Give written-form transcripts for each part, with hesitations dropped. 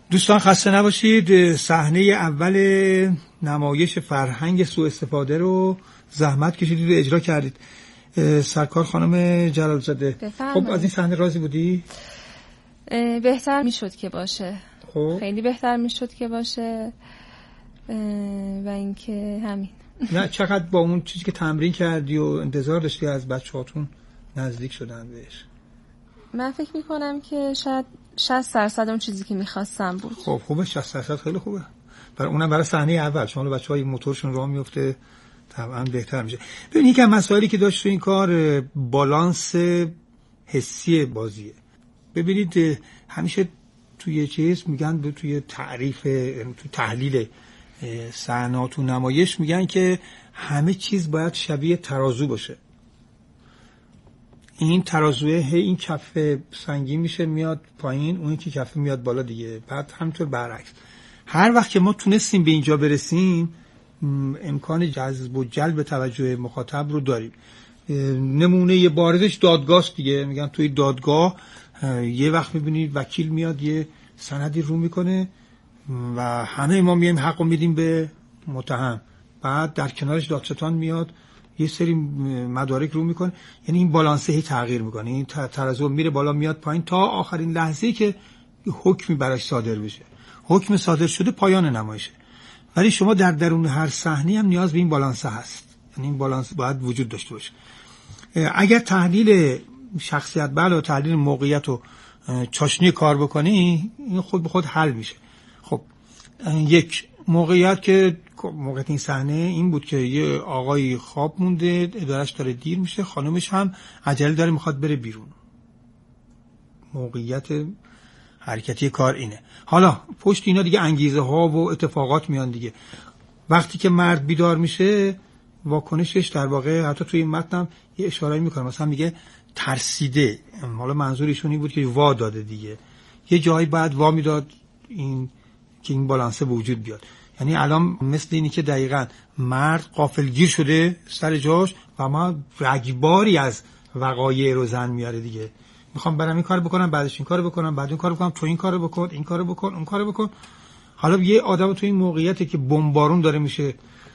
دوستان خسته نباشید. صحنه اول نمایش فرهنگ سوء استفاده رو زحمت کشیدید و اجرا کردید. سرکار خانم جلالزاده، خب از این صحنه راضی بودی؟ بهتر میشد که باشه. خب خیلی بهتر میشد که باشه و اینکه همین. نه چقدر با اون چیزی که تمرین کردی و انتظار داشتی از بچه‌هاتون نزدیک شدن بهش؟ من فکر میکنم که شاید 60% اون چیزی که میخواستم بود. خب خوبه، 60% خیلی خوبه. برای اونم برای صحنه اول شما بچه‌های موتورشون راه میفته طبعا بهتر میشه. ببین یکم مسائلی که داشت تو این کار بالانس حسی بازیه. ببینید همیشه توی چیز میگن توی تعریف توی تحلیل صحنه تو نمایش میگن که همه چیز باید شبیه ترازو باشه. این ترازوه این کفه سنگین میشه میاد پایین، اون یکی کفه میاد بالا دیگه. بعد همینطور برعکس. هر وقت که ما تونستیم به اینجا برسیم امکان جذب و جلب توجه مخاطب رو داریم. نمونه بارزش دادگاه دیگه. میگن توی دادگاه یه وقت میبینید وکیل میاد یه سندی رو میکنه و همه ما میایم حقو میدیم به متهم، بعد در کنارش دادستان میاد یه سری مدارک رو میکنه. یعنی این بالانسه هی تغییر میکنه، این ترازو میره بالا میاد پایین تا آخرین لحظه‌ای که حکمی براش صادر بشه. حکم صادر شده پایان نمایشه. ولی شما در درون هر صحنه هم نیاز به این بالانسه هست. یعنی این بالانس باید وجود داشته باشه. اگر تحلیل شخصیت و تحلیل موقعیت و چاشنی کار بکنی این خود به خود حل میشه. خب یک موقعیت که موقعیت این صحنه این بود که یه آقای خواب مونده، ادارش داره دیر میشه، خانمش هم عجله داره میخواد بره بیرون. موقعیت حرکتی کار اینه. حالا پشت اینا دیگه انگیزه ها و اتفاقات میان دیگه. وقتی که مرد بیدار میشه واکنشش در واقع حتی توی این متن یه اشاره میکنه، مثلا میگه ترسیده. حالا منظور ایشون این بود که وا داده دیگه. یه جایی بعد وا میداد این که این بالانسه به وجود بیاد. یعنی الان مثل اینی که دقیقاً مرد غافلگیر شده سر جاش و ما رگباری از وقایع رو زن میاره دیگه. میخوام برام این کارو بکنم، بعدش این کارو بکنم، بعد اون کارو بکنم، تو این کارو بکن، این کارو بکن، اون کارو بکن. حالا یه آدم تو این موقعیتی که بمبارون داره میشه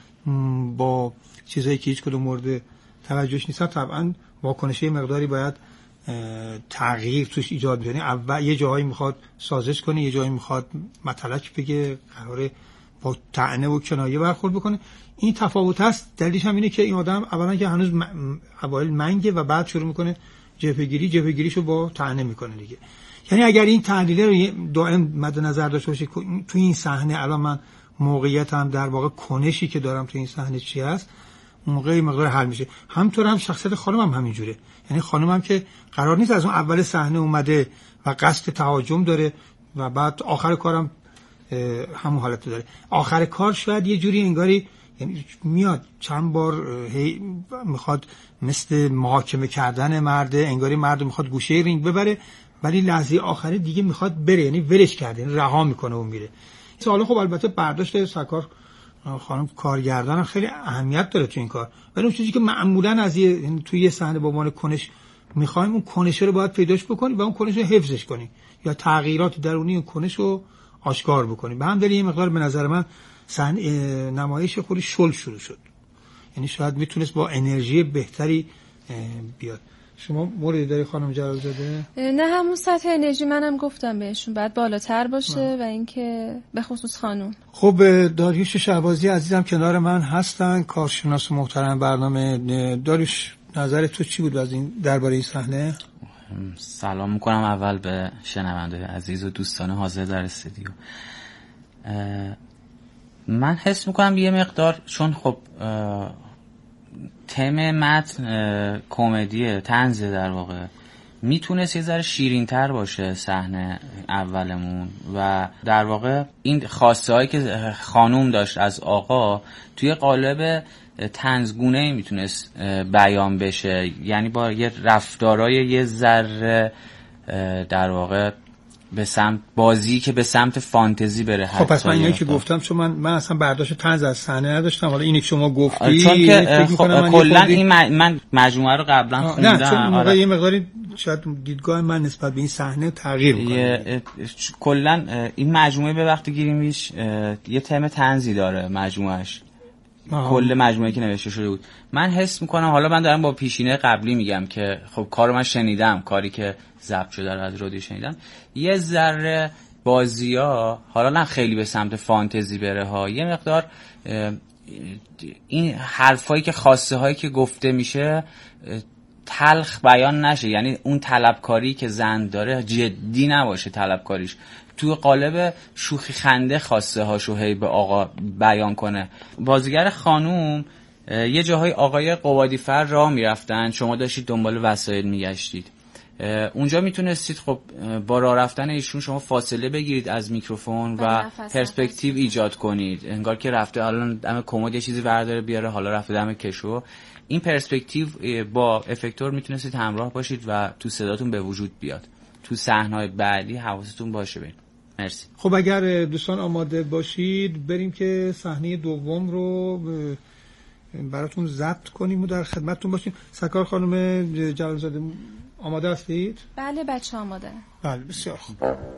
با چیزایی که هیچ کدوم مورد توجهش نیست، طبعا واکنش مقداری باید تغییر توش ایجاد بشه. اول یه جایی میخواد سازش کنه، یه جایی میخواد مطلق بگه، قراره با طعنه و کنایه برخورد بکنه. این تفاوت هست. دلیلش هم اینه که این آدم اولا که هنوز اوایل منگه و بعد شروع میکنه جبهه‌گیریشو با طعنه میکنه دیگه. یعنی اگر این تحلیل رو دائم مد نظر داشته باشه تو این صحنه الان من موقعیتم در واقع کنشی که دارم تو این صحنه چی هست، اون موقع مقدار حل میشه. همینطور هم شخصیت خانمم همینجوره. یعنی خانمم که قرار نیست از اون اول صحنه اومده و قصد تهاجم داره و بعد آخر کارم همون حالت داره. آخر کار شاید یه جوری انگاری یعنی میاد چند بار میخواد مثل محاکمه کردن مرده، انگاری مرد میخواد گوشه رینگ ببره ولی لحظه آخری دیگه میخواد بره، یعنی ولش کرده، یعنی رها میکنه و میره. حالا خب البته برداشت سرکار خانم کارگردان خیلی اهمیت داره تو این کار، ولی اون چیزی که معمولا از یعنی توی یه صحنه به عنوان کنش میخوایم اون کنش رو باید پیداش بکنی و اون کنش رو حفظش کنی یا تغییرات درونی اون کنش رو آشکار بکنی. به هم دلیل این مقدار به نظر من نمایش خودی شل شروع شد. یعنی شاید میتونست با انرژی بهتری بیاد. شما موردی داری خانم جلالزاده؟ نه همون سطح انرژی منم گفتم بهشون بعد بالاتر باشه و اینکه به خصوص خانم. خب داریوش شهبازی عزیزم کنار من هستن، کارشناس محترم برنامه. داریوش نظر تو چی بود از این درباره این صحنه؟ سلام میکنم اول به شنونده عزیز و دوستان حاضر در استودیو. من حس میکنم یه مقدار چون خب تم متن کمدیه، طنزه در واقع، میتونست یه ذره شیرین‌تر باشه صحنه اولمون و در واقع این خواسته هایی که خانوم داشت از آقا توی قالب طنزگونه‌ای میتونست بیان بشه، یعنی با یه رفتارای یه ذره در واقع به سمت بازی که به سمت فانتزی بره. خب پس من اینایی که گفتم چون من اصلا برداشت طنز از صحنه نداشتم، حالا اینی که شما گفتی چون که کلا این من مجموعه رو قبلا خوندم. نه چون موقع یه مقداری شاید دیدگاه من نسبت به این صحنه تغییر میکنه. کلا این مجموعه به وقت گیریمیش یه تم طنزی داره مجموعش. کل مجموعه که نوشته شده بود. من حس میکنم، حالا من دارم با پیشینه قبلی میگم که خب کارو من شنیدم، کاری که ضبط شده رو از رادیو شنیدم، یه ذره بازی‌ها حالا نه خیلی به سمت فانتزی بره ها، یه مقدار این حرفایی که خواسته هایی که گفته میشه تلخ بیان نشه، یعنی اون طلبکاری که زن داره جدی نباشه طلبکاریش، تو قالب شوخی خنده خواسته هاشو هی به آقا بیان کنه. بازیگر خانوم یه جاهای آقای قوادی فر راه میرفتن، شما داشتید دنبال وسایل میگشتید، اونجا میتونستید خب با راه رفتن ایشون شما فاصله بگیرید از میکروفون و پرسپکتیو ایجاد کنید، انگار که رفته حالا دم کمد یه چیزی برداره بیاره، حالا رفته دم کشو. این پرسپکتیو با افکتور میتونستید همراه باشید و تو صداتون به وجود بیاد. تو صحنه‌های بعدی حواستون باشه برید. مرسی. خب اگر دوستان آماده باشید بریم که صحنه دوم رو براتون ضبط کنیم و در خدمتتون باشیم. سرکار خانم جلالزاده آماده هستید؟ بله بچه آماده. بله بسیار خوب.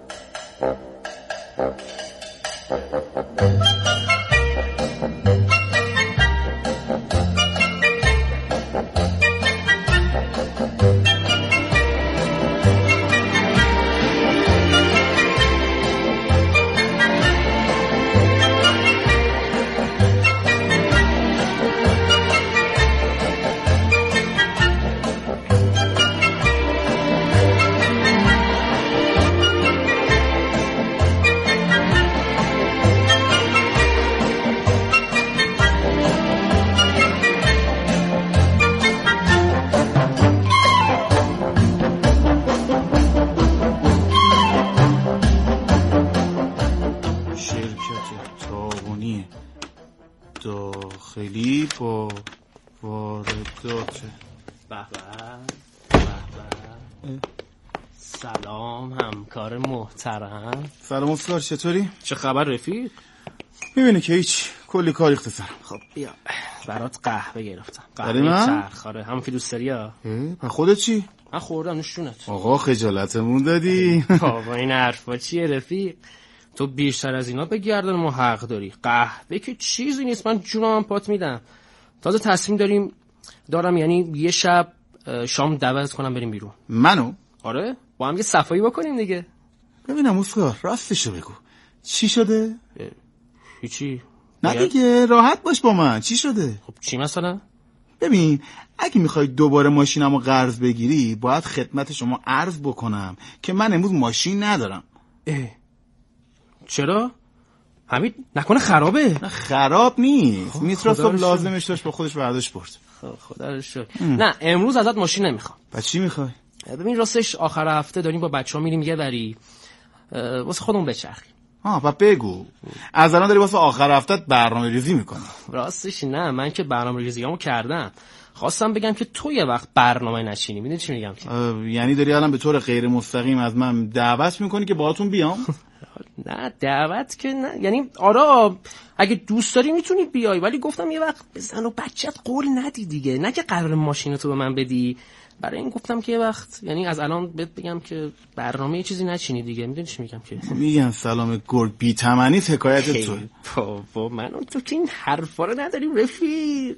داخلی با واردات. به سلام همکار محترم. سلام استاد، چطوری؟ چه خبر رفیق؟ میبینی که هیچ، کلی کار ریخته سرم. خب بیا برات قهوه گرفتم. برای من؟ چرخاره همون که دوست داری ها. پس خودت چی؟ من خوردم نوشونت. آقا خجالتمون دادی. بابا این حرفا چیه رفیق؟ تو بیشتر از اینا بگردن ما حق داری. قهوه که چیزی نیست، من جونم پات میدم. تازه تصمیم دارم یعنی یه شب شام دعوت کنم بریم بیرون. منو؟ آره با هم یه صفایی بکنیم دیگه. ببینم اسکار راستشو بگو، چی شده؟ هیچی. نه دیگه راحت باش با من، چی شده؟ خب چی مثلا؟ ببین اگه میخوای دوباره ماشینمو قرض بگیری باید خدمت شما عرض بکنم که من امروز ماشین ندارم. چرا؟ حمید نکنه خرابه؟ نه خراب نیست، میترا صبح لازمش داشت با خودش برداشت برد. خدا رو شکر. نه امروز ازت ماشین نمیخوام. بعد چی میخوای؟ ببین راستش آخر هفته داریم با بچه‌ها میریم یه بری واسه خودمون بچرخیم. بعد بگو از الان داری واسه آخر هفته برنامه‌ریزی میکنی؟ راستش نه، من که برنامه‌ریزیامو کردم. خواستم بگم که تو یه وقت برنامه نچینی. میدونی چی میگم که؟ یعنی داری الان به طور غیر مستقیم از من دعوت میکنی که باهاتون بیام؟ نه دعوت که نه، یعنی آره اگه دوست داری میتونی بیای، ولی گفتم یه وقت به زن و بچت قول ندی دیگه، نه که قرار ماشینتو به من بدی. برای این گفتم که یه وقت یعنی از الان بهت بگم که برنامه یه چیزی نچینی دیگه. میدونی چی میگم که؟ میگن سلام گرگ بی تمنی حکایت تو. بابا من تو که این حرفا رو نداریم رفیق.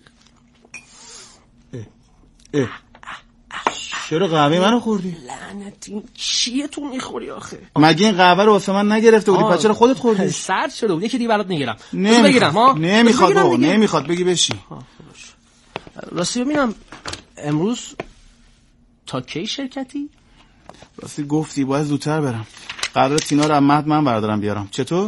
چرا قهوه منو خوردی؟ لعنتی چیه تو میخوری آخه؟ مگه این قهوه رو واسه من نگرفته بودی؟ پس چرا خودت خوردی؟ سرد شده بود، یکی دیگه برات میگیرم. نمیخواد بابا، نمیخواد، بگی بشین. راستی ببینم امروز تا کی شرکتی؟ راستی گفتی باید زودتر برم، قرار تینا رو مهد من بردارم بیارم. چطور؟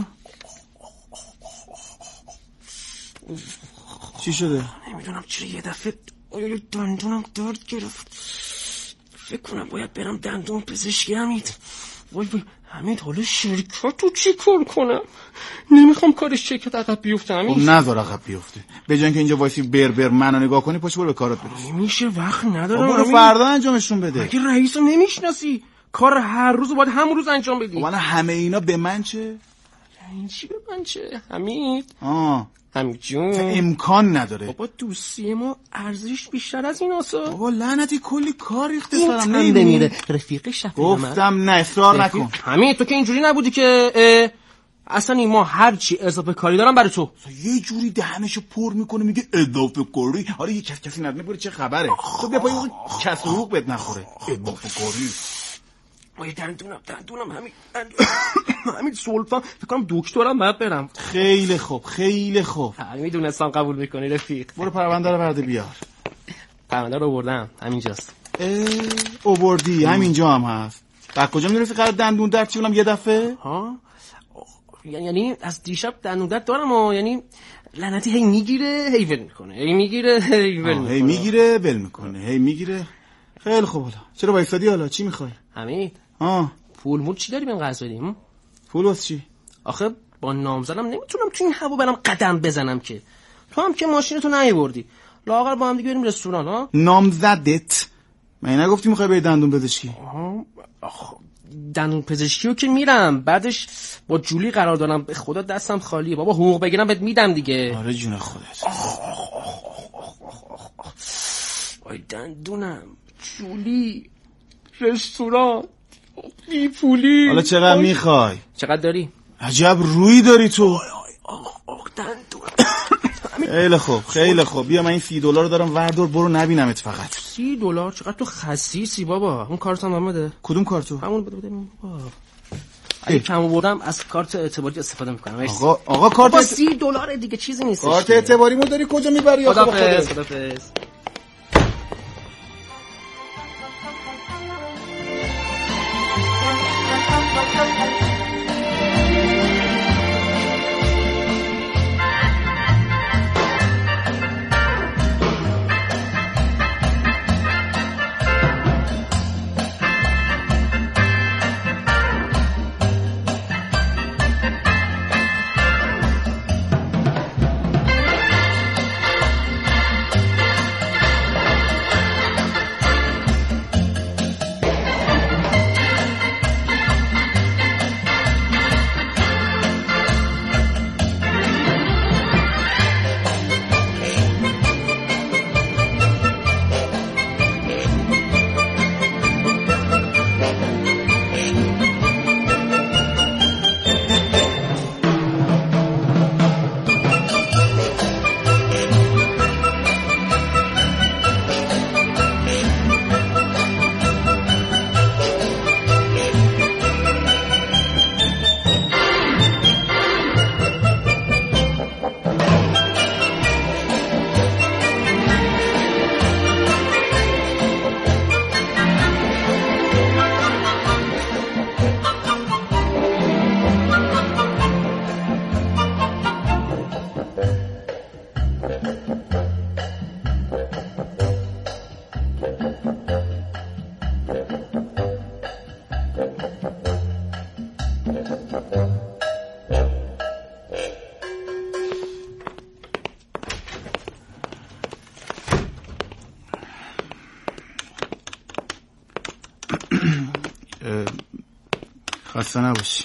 چی شده؟ نمیدونم چرا یه دفعه دندونم درد گرفت، فکر کنم باید برم دندون پزشکی. وای حمید حالا شرکت رو چی کار کنم؟ نمیخوام کارش شرکت عقب بیفته. خب نذار عقب بیفته، به جای اینکه اینجا وایسی بر منو نگاه کنی پاشو برو به کارت برس. نمیشه، وقت ندارم. برو فردا انجامشون بده. مگه رئیسو نمیشناسی؟ کار هر روز باید همون روز انجام بدی. والا همه اینا به من چه؟ این چی به من چه؟ حمید همین جون امکان نداره. بابا دوستی ما ارزش بیشتر از این آسا. بابا لعنتی کلی کار ریخته این سرم تنده میره رفیق شفیق من. گفتم نه اصرار نکن. همین تو که اینجوری نبودی که اصلا این ما هرچی اضافه کاری دارم برای تو. یه جوری دهنشو پر میکنه میگه اضافه کاری. آره یه کسی ندونه بره چه خبره. تو بیا پای اون کس حقوق بد نخوره. اضافه کاری. وای دندونم همین سولفم فکر کنم دکترم باید برم. خیلی خوب خیلی خوب. میدونستم قبول میکنی رفیق. برو پرونده رو برده بیار. پرونده رو آوردم همینجاست. آوردی همینجا هم هست. بعد کجا میرسی قرار دندون درد چی اونم یه دفعه؟ ها یعنی از دیشب دندون درد دارم و یعنی لعنتی هی میگیره هی ول میکنه هی میگیره هی ول میکنه هی میگیره ول میکنه هی میگیره. خیلی خوب. حالا چرا وایسادی؟ حالا چی میخوای؟ حمید پول مول چی داری بهم قرض بدیم؟ پول واسه چی؟ آخه با نامزدم نمیتونم تو این هوا برام قدم بزنم که. تو هم که ماشینتو نیاوردی. لااقل با هم دیگه بریم رستوران ها. نامزدت من نگفتی میخوای بری دندون پزشکی؟ دندون پزشکی رو که میرم بعدش با جولی قرار دارم. به خدا دستم خالیه بابا. حقوق بگیرم بهت میدم دیگه. آره جون خودت. وای دندونم جولی رستوران بی پولی. حالا چقدر میخوای؟ چقدر داری؟ عجب روی داری تو. دندونم. خیلی خوب خیلی خوب. بیا من این $30 رو دارم وردار برو نبینمت فقط. $30 چقدر تو خسیسی بابا. اون کارتم هم بده. کدوم کارتو؟ همون بده اگه کم آوردم از کارت اعتباری استفاده میکنم. آقا کارت $30 دیگه چیزی نیست. کارت اعتباریمو داری کجا میبری؟ خدافظ. خسته نباشی.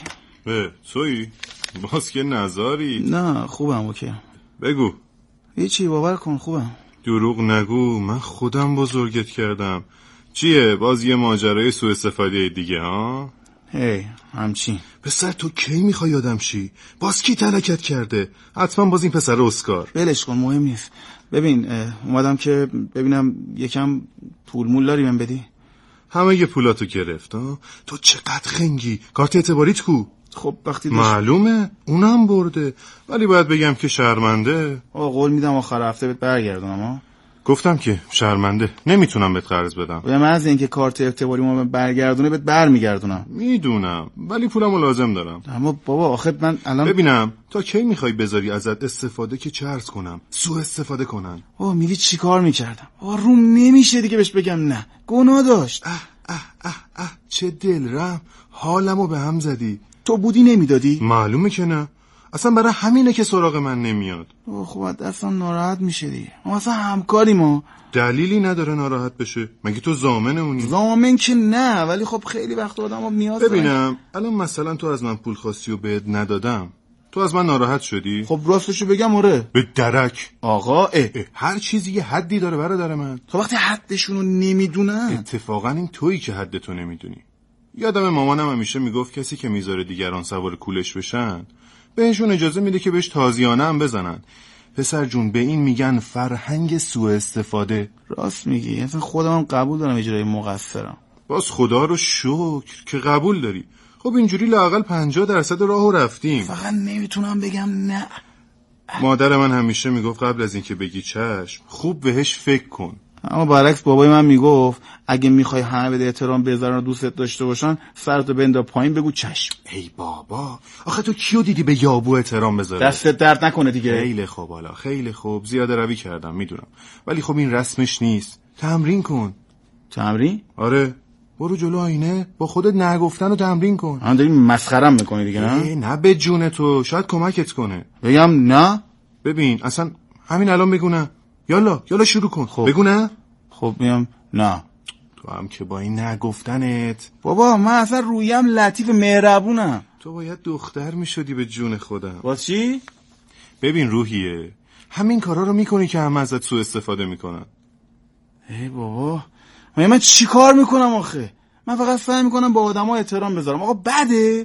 تویی؟ باز که نزاری؟ نه خوبم اوکی. بگو. هیچی باور کن خوبم. دروغ نگو من خودم بزرگت کردم. چیه باز یه ماجرای سوء استفاده دیگه ها؟ هی همچین. پسر تو کی میخوای آدم شی؟ باز کی ترکت کرده؟ حتما باز این پسر اسکار. ولش کن مهم نیست. ببین اومدم که ببینم یکم پول مول داری من بدی؟ همه یه پولاتو گرفت ها؟ تو چقدر خنگی؟ کارت اعتباریت کو؟ خب وقتی معلومه اونم برده ولی باید بگم که شرمنده. قول میدم آخر هفته بهت برگردونم ها. گفتم که شرمنده نمیتونم بهت قرض بدم. من از اینکه کارت اعتباریمو برگردونه بهت برمیگردونم. میدونم ولی پولمو لازم دارم. اما بابا آخه من الان ببینم تا کی میخوای بذاری ازت استفاده که چه عرض کنم سوء استفاده کنن. میگی چی کار میکردم؟ روم نمیشه دیگه بهش بگم نه گناه داشت. چه دلرم حالمو به هم زدی. تو بودی نمیدادی؟ معلومه که نه. اصلا برای همینه که سراغ من نمیاد. خب دستم ناراحت میشه دیگه. ما اصلا همکاری ما. دلیلی نداره ناراحت بشه. مگه تو ضامن اونی؟ ضامن که نه ولی خب خیلی وقت آدمو نیاز داره. ببینم الان مثلا تو از من پول خواستی و بهت ندادم تو از من ناراحت شدی؟ خب راستشو بگم آره. به درک آقا هر چیزی یه حدی داره برادر من. تو وقتی حدشونو نمیدونن. اتفاقا این تویی که حدتو نمیدونی. یادم مامانم همیشه میگفت کسی که میذاره دیگران سوار کولش بشن بهشون اجازه میده که بهش تازیانه هم بزنن. پسر جون به این میگن فرهنگ سوء استفاده. راست میگی، اصلا خودم هم قبول دارم اجرای مقصرم. باز خدا رو شکر که قبول داری. خب اینجوری لااقل 50% راهو رفتیم. فقط نمیتونم بگم نه. مادر من همیشه میگفت قبل از اینکه بگی چشم خوب بهش فکر کن. اما برعکس بابای من میگفت اگه میخوای همه به احترام بذارن و دوستت داشته باشن سرتو بنداز پایین بگو چشم. ای بابا آخه تو کیو دیدی به یابو احترام بذاره؟ دستت درد نکنه دیگه. خیلی خوب حالا خیلی خوب، زیاده روی کردم میدونم، ولی خب این رسمش نیست. تمرین کن. تمرین؟ آره برو جلو آینه با خودت نگفتن و تمرین کن. من داری مسخرم میکنی دیگه نه؟ نه به جون تو، شاید کمکت کنه. بگم نه؟ ببین اصلا همین الان بگو نه. یالا شروع کن. خب. بگو نه. خب میام نه. تو هم که با این نگفتنت. بابا من اصلا رویم لطیف مهربونم. تو باید دختر میشدی به جون خودم. باز چی؟ ببین روحیه همین کارا رو میکنی که همه ازت سوء استفاده میکنن. ای بابا من چی کار میکنم آخه؟ من فقط سعی میکنم با آدما احترام بذارم. آقا بده؟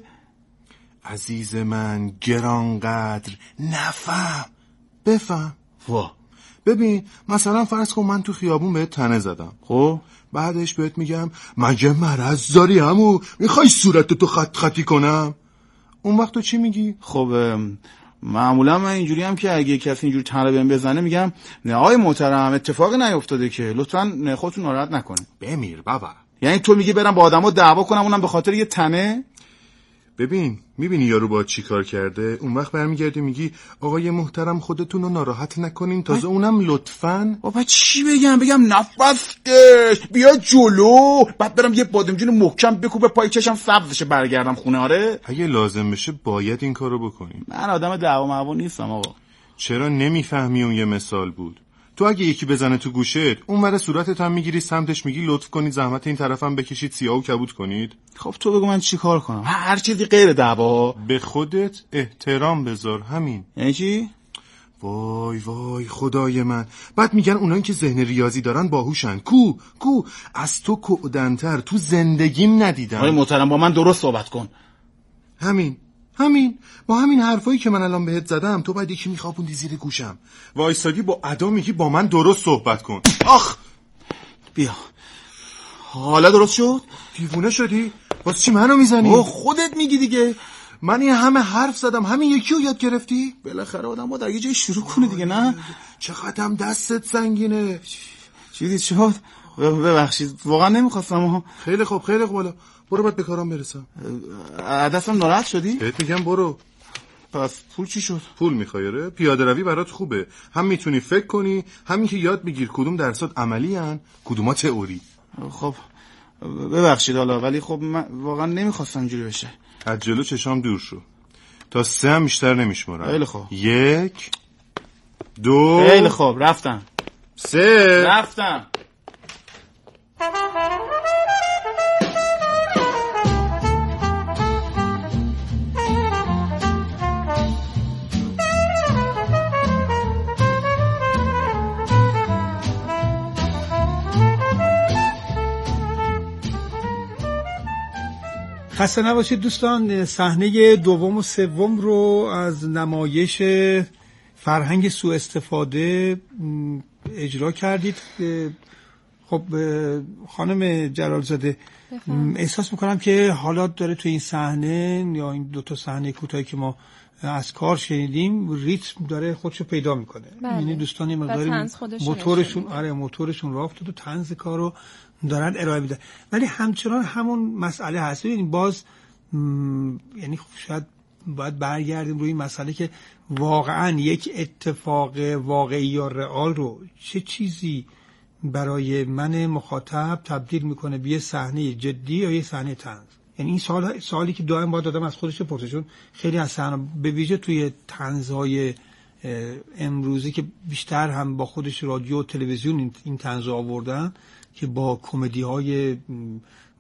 عزیز من گرانقدر نفهم بفهم. وا ببین مثلا فرض کن من تو خیابون بهت تنه زدم، خب بعدش بهت میگم مگه مرض داری عمو؟ میخوای صورتتو خطی کنم؟ اون وقت تو چی میگی؟ خب معمولا من اینجوری هم که اگه کسی اینجوری تنه بهم بزنه میگم نه آقای محترم اتفاقی نیفتاده که لطفاً خودتون ناراحت نکنید. بمیر بابا. یعنی تو میگی برم با آدما دعوا کنم اونم به خاطر یه تنه؟ ببین میبینی یارو با چی کار کرده؟ اون وقت برمیگردی میگی آقای محترم خودتون رو ناراحت نکنین، تازه اونم لطفاً. بابا چی بگم نفسش بیا جلو، بعد برم یه بادمجون محکم بکوبه پای چشم سبزشه برگردم خونه. آره اگه لازم بشه باید این کارو بکنیم. من آدم دعوا معوا نیستم آقا. چرا نمیفهمی اون یه مثال بود؟ تو اگه یکی بزنه تو گوشت اون ور صورتت هم میگیری سمتش میگی لطف کنید زحمت این طرفم بکشید سیاه و کبود کنید. خب تو بگو من چی کار کنم؟ هر چیزی غیر دعوا. به خودت احترام بذار همین. یعنی چی؟ وای خدای من. بعد میگن اونایی که ذهن ریاضی دارن باهوشن. کو از تو کودنتر تو زندگیم ندیدم. آقای محترم با من درست صحبت کن. همین با همین حرفایی که من الان بهت زدم تو باید یکی میخوابوندی زیر گوشم وایسادی با ادا میگی با من درست صحبت کن. آخ بیا حالا درست شد؟ دیوونه شدی؟ واسه چی منو میزنی؟ خودت میگی دیگه. من این همه حرف زدم همین یکی رو یاد گرفتی؟ بالاخره آدم باید یه جای شروع کنه دیگه نه؟ چقدرم دستت سنگینه. چیزی شد؟ ببخشید واقعا نمیخواستم. خیلی خوب حالا برو بعد به کارم برسم. دستم ناراحت شدی؟ بهت میگم برو. پس پول چی شد؟ پول میخوای؟ پیاده روی برات خوبه، هم میتونی فکر کنی همین که یاد بگیر کدوم درسات عملی ان کدوما تئوری. خب ببخشید حالا ولی خب من واقعا نمیخواستم اینجوری بشه. از جلو چشام دور شو. تا 3 هم بیشتر نمیشمارم. خیلی خوب. 1 2 خیلی خوب رفتم. 3 رفتم. خسته نباشید دوستان. صحنه دوم و سوم رو از نمایش فرهنگ سوء استفاده اجرا کردید. خب خانم جلالزاده احساس میکنم که حالا داره تو این صحنه یا این دو تا صحنه کوتاهی که ما از کار شنیدیم ریتم داره خودشو پیدا میکنه. یعنی دوستان این مقداری موتورشون راه افتاد و طنز کارو دارن ارائه میدن، ولی همچنان همون مسئله هست. ببینید باز یعنی شاید باید برگردیم روی این مسئله که واقعا یک اتفاق واقعی یا رئال رو چه چیزی برای من مخاطب تبدیل میکنه به یه صحنه جدی یا یه صحنه طنز. یعنی این سوالی که دائم باید آدم از خودش بپرسه، چون خیلی از صحنه به ویژه توی طنزهای امروزی که بیشتر هم با خودش رادیو و تلویزیون این طنز آوردن که با کمدی های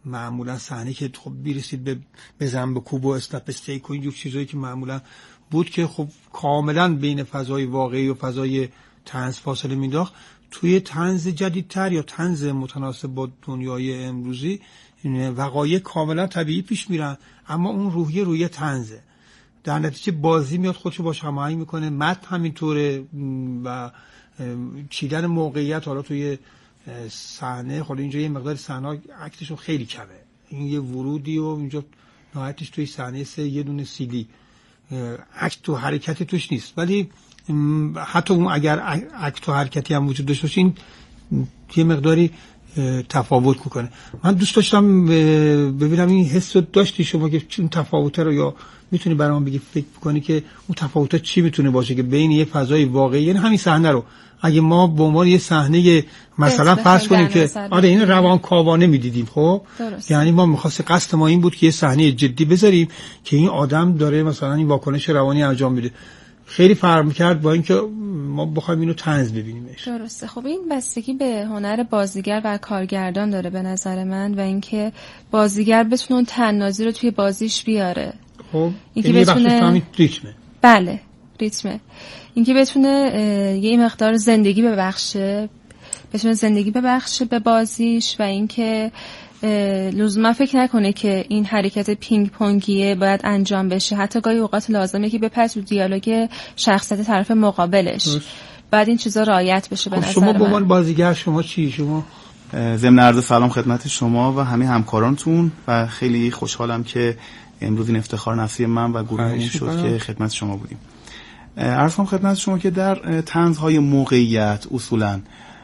معمولا صحنه که خب میرسید به بزن به کوب و استپ استیک و اینجور چیزایی که معمولا بود که خب کاملا بین فضای واقعی و فضای طنز فاصله مینداخت، توی طنز جدیدتر یا طنز متناسب با دنیای امروزی وقایع کاملا طبیعی پیش میرن، اما اون روحیه طنزه. در نتیجه بازی میاد خودشو باش هماهنگ میکنه، متن همینطوره و چیدن موقعیت. حالا توی صحنه خود اینجا یه مقدار صحنه عکسشون خیلی کمه، این یه ورودی و اینجا نهایتش توی صحنه 3 یه دونه سیدی عکس تو حرکتی توش نیست، ولی حتی اون اگر عکس تو حرکتی هم وجود داشته باشه این یه مقداری تفاوت میکنه. من دوست داشتم ببینم این حس رو داشتی شما که اون تفاوته رو، یا میتونی برام بگی فکر کنی که اون تفاوت چی میتونه باشه که بین یه فضای واقعی، یعنی همین صحنه رو اگه ما به عنوان یه صحنه مثلا فرض کنیم که آره این روانکاوانه میدیدیم، خب یعنی ما می‌خواستیم قصد ما این بود که یه صحنه جدی بذاریم که این آدم داره مثلا این واکنش روانی انجام میده، خیلی فرق می‌کرد با اینکه ما بخوایم اینو طنز ببینیمش. درسته. خب این بستگی به هنر بازیگر و کارگردان داره به نظر من، و اینکه بازیگر بتونه اون طنازی رو توی بازیش بیاره. خب اینکه بتونه ریتمه. بله ریتمه، اینکه بتونه یه مقدار زندگی ببخشه، بتونه زندگی ببخشه به بازیش، و اینکه لزوما فکر نکنه که این حرکت پینگ پونگیه باید انجام بشه، حتی گاهی اوقات لازمه که بپره تو دیالوگ شخصیت طرف مقابلش، بعد این چیزا رعایت بشه. به نظر شما به عنوان بازیگر شما چی؟ شما ضمن عرض سلام خدمت شما و همه همکارانتون و خیلی خوشحالم که امروز این افتخار نفسی من و گروهمون شد که خدمت شما بودیم. عرض کنم خدمت شما که در طنزهای موقعیت اصولاً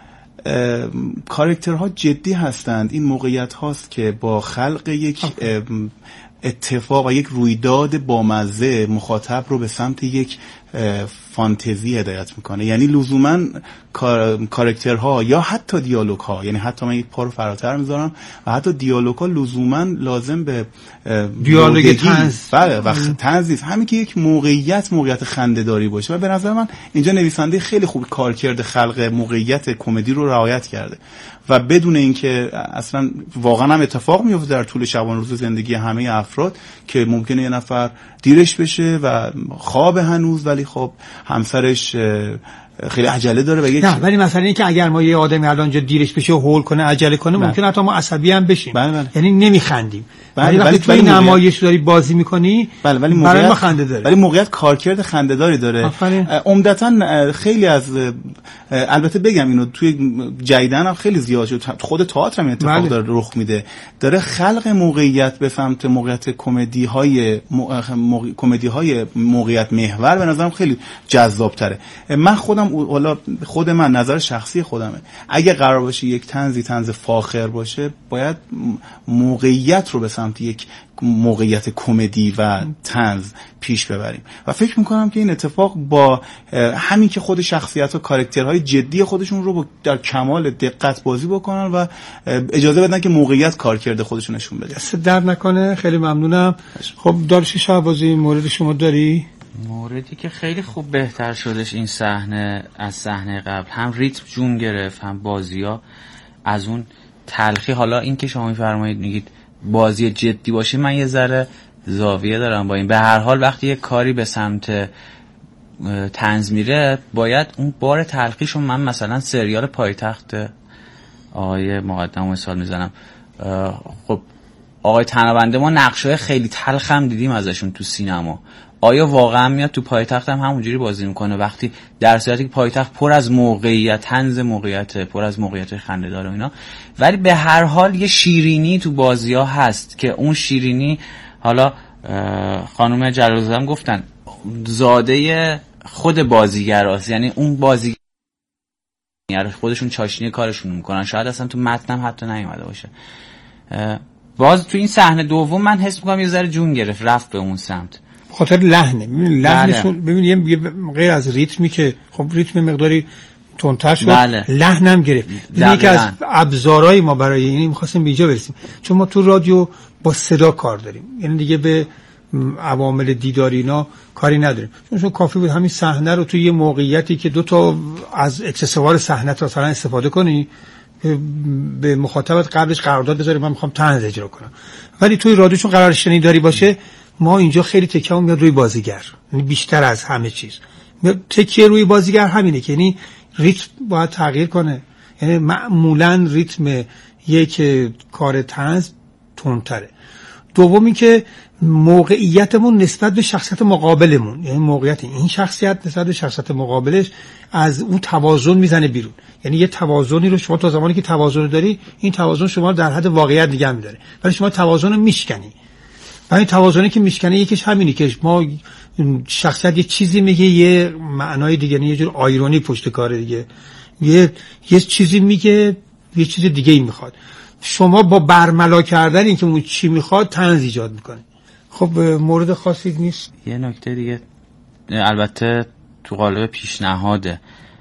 کاراکترها جدی هستند. این موقعیت هاست که با خلق یک اتفاق و یک رویداد بامزه مخاطب رو به سمت یک فانتزی هدایت میکنه. یعنی لزوما کاراکترها یا حتی دیالوگ ها، یعنی حتی من یک پا رو فراتر میذارم و حتی دیالوگ ها لزوما لازم به دیالوگ طنز و طنز همین که یک موقعیت خنده‌داری باشه. و به نظر من اینجا نویسنده خیلی خوب کار کرده، خلق موقعیت کمدی رو رعایت کرده و بدون اینکه اصلا واقعا هم اتفاق میفته در طول شبانه روز زندگی همه افراد که ممکنه یه نفر دیرش بشه و خواب هنوز، ولی خب همسرش خیلی عجله داره و نه، ولی مثلا اینکه اگر ما یه آدمی الان جا دیرش بشه و هول کنه عجله کنه ممکنه حتی ما عصبی هم بشیم. یعنی نمیخندیم. ولی وقتی توی نمایش داری بازی میکنی ولی برای ما خنده داره. ولی موقعیت کارکرد خنده داری داره. عمدتاً خیلی از البته بگم اینو توی جیدن هم خیلی زیاد شد، خود تئاتر هم اتفاق داره رخ میده، داره خلق موقعیت به سمت موقعیت کمدی های موقعیت محور به نظرم خیلی جذاب تره. من خود من نظر شخصی خودمه، اگه قرار باشه یک طنز فاخر باشه باید موقعیت رو به سمت یک موقعیت کمدی و طنز پیش ببریم و فکر میکنم که این اتفاق با همین که خود شخصیت و کاراکترهای جدی خودشون رو در کمال دقت بازی بکنن و اجازه بدن که موقعیت کارکرد خودشون نشون بده. دست درد نکنه، خیلی ممنونم. خب دارش شهبازی مورد شما داری؟ موردی که خیلی خوب بهتر شدش این صحنه از صحنه قبل، هم ریتم جون گرفت، هم بازی‌ها از اون تلخی. حالا این که شما می‌فرمایید میگید بازی جدی باشه، من یه ذره زاویه دارم با این. به هر حال وقتی یه کاری به سمت طنز میره باید اون بار تلخیشو، من مثلا سریال پایتخت آقای مقدم مثال میزنم، خب آقای تنابنده ما نقشای خیلی تلخ هم دیدیم ازشون تو سینما، آیا واقعا میاد تو پایتخت هم همونجوری بازی میکنه وقتی در صورتی که پایتخت پر از موقعیت، طنز موقعیت، پر از موقعیت خنده‌دار و اینا، ولی به هر حال یه شیرینی تو بازی‌ها هست که اون شیرینی، حالا خانم جلال‌زاده هم گفتن زاده خود بازیگراست، یعنی اون بازیگر خودشون چاشنی کارشون میکنن، شاید اصلا تو متنم حتی نیومده باشه. باز تو این صحنه دوم من حس میکنم یه ذره جون گرفت، رفت به اون سمت خاطر لحنه. لحنشون ببینید غیر از ریتمی که خب ریتم مقداری تندتر شد، لحنم گرفت. یکی از ابزارهای ما برای این می‌خواستیم به اینجا برسیم، چون ما تو رادیو با صدا کار داریم، یعنی دیگه به عوامل دیداری اینا کاری نداریم، چون کافی بود همین صحنه رو توی یه موقعیتی که دو تا از اکسسوار صحنه مثلا استفاده کنی، به مخاطبت قبلش قرارداد بذاری من میخوام طنز اجرا کنم. ولی توی رادیو چون قرار شنیداری باشه، ما اینجا خیلی تکیه‌مون میاد روی بازیگر، یعنی بیشتر از همه چیز تکیه روی بازیگر همینه که یعنی ریتم باید تغییر کنه. یعنی معمولاً ریتم یک کار طنز تندتره. دومی که موقعیتمون نسبت به شخصیت مقابلمون، یعنی موقعیت این شخصیت نسبت به شخصیت مقابلش از اون توازن میزنه بیرون. یعنی یه توازنی رو شما تا زمانی که توازن رو داری، این توازن شما رو در حد واقعیت نگه می‌داره، ولی شما توازن رو میشکنی. و این توازنی که میشکنه یکیش همینه که ما شخصیت یه چیزی میگه، یه معنای دیگه، یعنی یه جور آیرونی پشت کاره دیگه، یه چیزی میگه، یه چیز دیگه ای میخواد. شما با برملا کردن این که اون چی میخواد طنز ایجاد میکنه. خب مورد خاصی نیست. یه نکته دیگه البته تو قالب پیشنهاده،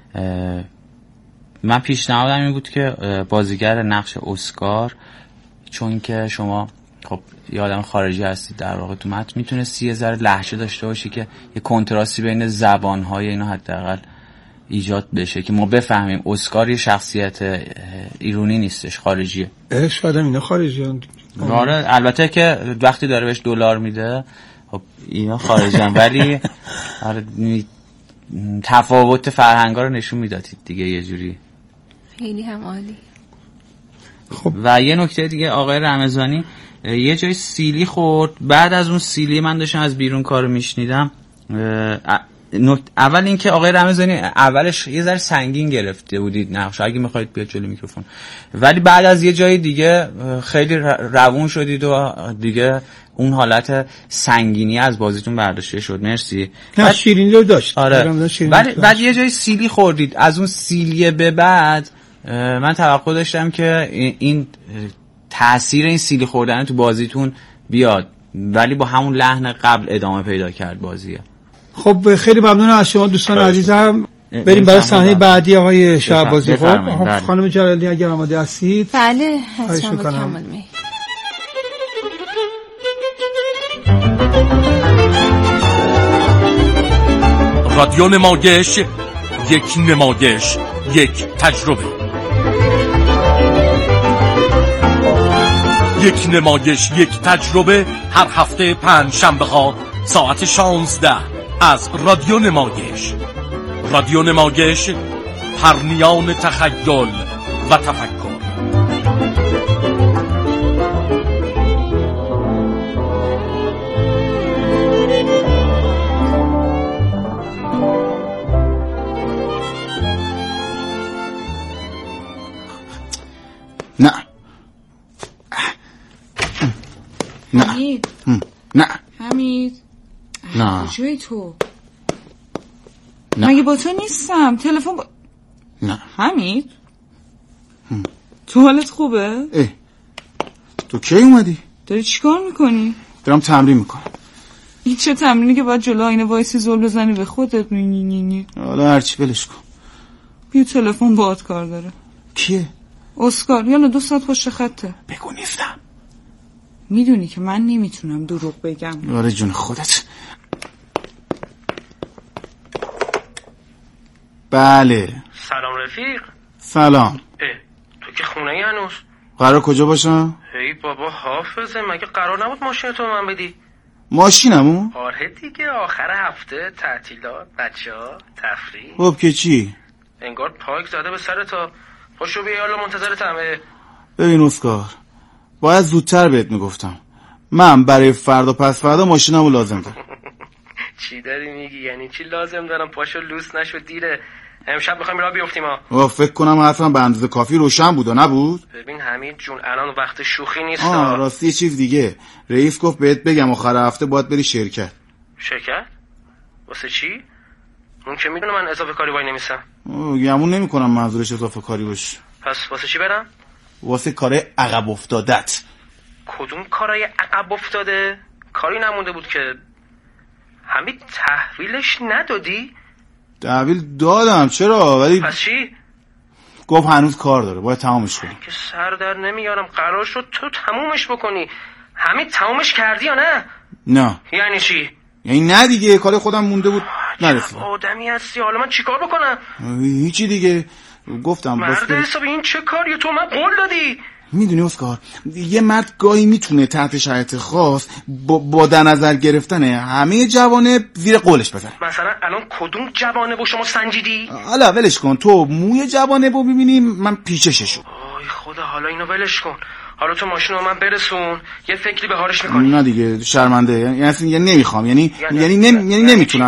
من پیشنهادم این بود که بازیگر نقش اسکار، چون که شما خب یه آدم خارجی هستید در واقع، تو متن میتونستی یه ذره لهجه داشته باشی که یه کنتراستی بین زبانهای اینا حداقل ایجاد بشه که ما بفهمیم اسکار یه شخصیت ایرانی نیستش، خارجیه. شاید اینا خارجیان. آره البته که وقتی داره بهش دلار میده خب اینا خارجیان، ولی آره تفاوت فرهنگا رو نشون میدادید دیگه یه جوری. خیلی هم عالی. خب و یه نکته دیگه، آقای رمضانی یه جای سیلی خورد، بعد از اون سیلی من داشتم از بیرون کارو میشنیدم. اول اینکه آقای رمضانی اولش یه ذره سنگین گرفته بودید نقش، اگه میخواید بیاد جلوی میکروفون، ولی بعد از یه جای دیگه خیلی روون شدید و دیگه اون حالت سنگینی از بازیتون برداشته شد. مرسی. نه شیرینی رو داشت. آره. ولی بعد یه جای سیلی خوردید، از اون سیلیه به بعد من توقع داشتم که این تأثیر این سیلی خوردن تو بازیتون بیاد، ولی با همون لحن قبل ادامه پیدا کرد بازیه. خب خیلی ممنونم از شما دوستان عزیزم. بریم برای صحنه بعدی آقای شهبازی. خب خانم جلالی اگر آماده هستید. بله حتما کامل می. رادیو نمایش، یک نمایش، یک تجربه. یک نمایش، یک تجربه، هر هفته پنجشنبه ها ساعت 16 از رادیو نمایش. رادیو نمایش، پرنیان تخیل و تفکر. نه نه حمید. نه حمید نه کجایی تو؟ نه. مگه با تو نیستم؟ تلفن نه حمید تو حالت خوبه؟ تو کی اومدی؟ داری چیکار میکنی؟ دارم تمرین میکنم. این چه تمرینی که باید جلو آینه وایسی زل بزنی به خودت؟ حالا هرچی بلش کن. بیا تلفن باهات کار داره. کیه؟ اسکار. یالا 2 ساعت پشت خطه. بگو نیستم. میدونی که من نمیتونم دروغ بگم. آره جون خودت. بله. سلام رفیق. سلام. تو که خونه ای هنوز؟ قرار کجا باشم؟ هی بابا حافظه، مگه قرار نبود ماشین تو من بدی؟ ماشینمو؟ آره دیگه، آخر هفته تعطیلات، بچه‌ها تفریح. خب که چی؟ انگار پاک زده به سر تا. پاشو بیا یالا منتظرتم. ببین اسکار، باید زودتر بهت میگفتم. من برای فردا پس فردا ماشینمو لازم دارم. چی داری میگی؟ یعنی چی لازم دارم؟ پاشو لوس نشو دیره. امشب میخوایم راه بیافتیم ها. فکر کنم حرفم به اندازه کافی روشن بود و نبود. ببین حمید جون، الان وقت شوخی نیست. راستی یه چیز دیگه، رئیس گفت بهت بگم آخر هفته باید بری شرکت. شرکت؟ واسه چی؟ اون که میدونه من اضافه کاری وای نمیسم. گمون نمی‌کنم منظورش اضافه کاری باشه. پس واسه چی برم؟ واسه کارهای عقب افتادت. کدوم کارهای عقب افتاده؟ کاری نمونده بود که. حمید تحویلش ندادی؟ تحویل دادم، چرا؟ ولی پس چی؟ گفت هنوز کار داره، باید تمامش کنی. که سر در نمیارم، قرار شد تو تمومش بکنی. حمید تمومش کردی یا نه؟ نه. یعنی چی؟ یعنی نه دیگه، کار خودم مونده بود نرسیدم. آدمی هستی، حالا من چیکار بکنم؟ هیچی دیگه، گفتم مرد حسابی این چه کاریه؟ تو من قول دادی. میدونی اسکار، یه مرد گاهی میتونه تحت شرایط خاص با در نظر گرفتن همه جوانه زیر قولش بزنه. مثلا الان کدوم جوانه با شما سنجیدی؟ حالا ولش کن، تو موی جوانه با ببینی، من پیچششو. آی خدا، حالا اینو ولش کن. حالا تو ماشین رو من برسون، یه فکری به حالش میکنی. نه دیگه شرمنده، یعنی نمیخوام، یعنی نمیتونم